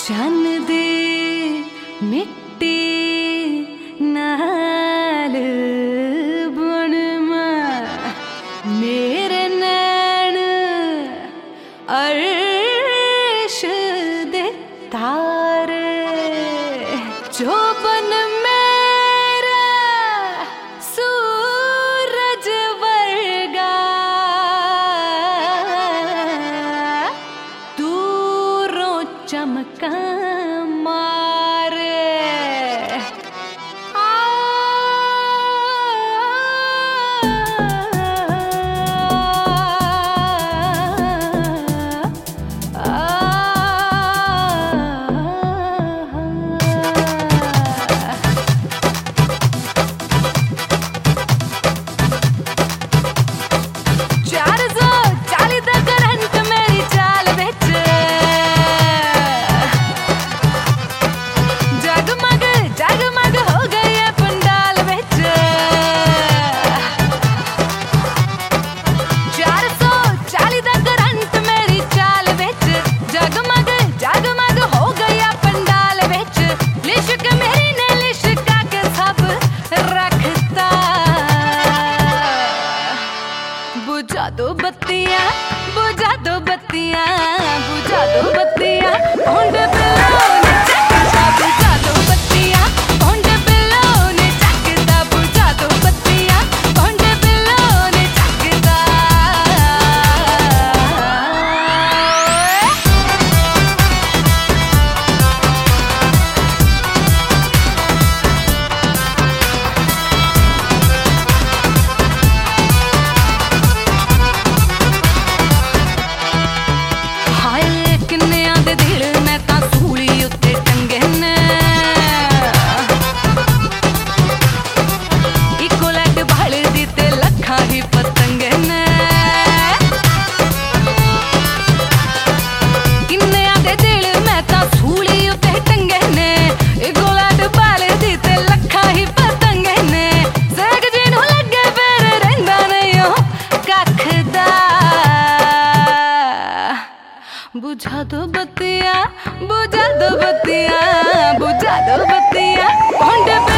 चन दे मिट्टी नाल बुनमा मेरे नैन अर्श दे तारे जो बन मेरा सूरज वर्गा दूरों चमका मारे बुझा दो बत्तियां, बुझा दो बत्तियां, बुझा दो बत्तियां, होंड बिल्लो ने चकदा, बुझा दो बत्तियां, होंड बिल्लो ने चकदा, बुझा दो बत्तियां, होंड बिल्लो ने चकदा। बुझा दो बत्तियां, बुझा दो बत्तियां, बुझा दो बत्तियां, होंड